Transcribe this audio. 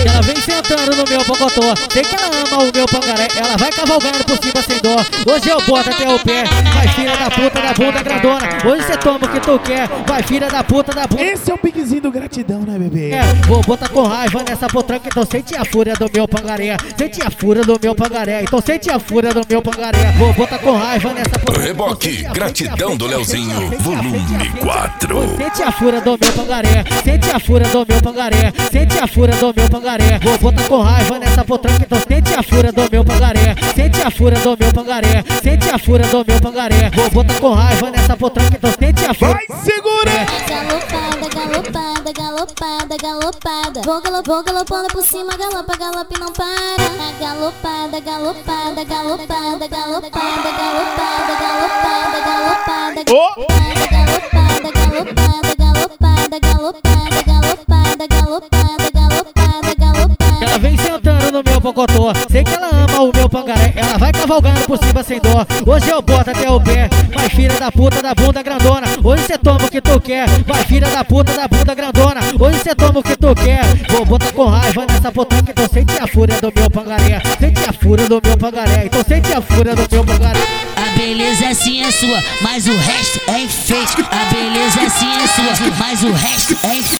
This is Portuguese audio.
Ela vem sentando no meu pocotó, sei que ela ama o meu pangaré. Ela vai cavalgando por cima sem dó. Hoje eu boto até o pé. Vai filha da puta da bunda grandona. Hoje cê toma o que tu quer. Vai filha da puta da bunda. Esse é o piquezinho do gratidão, né, bebê? Vou botar com raiva nessa potranca. Então sente a fúria do meu pangaré. Sente a fúria do meu pangaré. Então sente a fúria do meu pangaré. Vou botar com raiva nessa potranca. Reboque, gratidão do Leozinho, volume 4. Sente a fúria do meu pangaré. Sente a fúria do meu pangaré. Sente a fúria do meu pangaré. Vou botar com raiva nessa potranca. Então sente a fúria do meu pangaré. Sente a fúria do meu pangaré. Sente a fúria do meu pangaré. Vou botar com raiva nessa potranca. Então sente a fúria. Vai, segura! Galopada, galopada, galopada, galopada. Vou galopando por cima, galopa, galope não para. Galopada, galopada, galopada, galopada, galopada, galopada, galopada. Galopada, galopada, galopada, galopada, galopada, galopada, galopada, galopada. Ela vem sentando no meu pocotó, sei que ela ama o meu pangaré. Ela vai cavalgando por cima sem dó. Hoje eu boto até o pé. Vai filha da puta da bunda grandona. Hoje cê toma o que tu quer. Vai filha da puta da bunda grandona. Hoje cê toma o que tu quer. Vou botar com raiva nessa potranca. Então sente a fúria do meu pangaré. Sente a fúria do meu pangaré. Então sente a fúria do meu pangaré. A beleza sim é sua, mas o resto é enfeite. A beleza sim é sua, mas o resto é enfeite.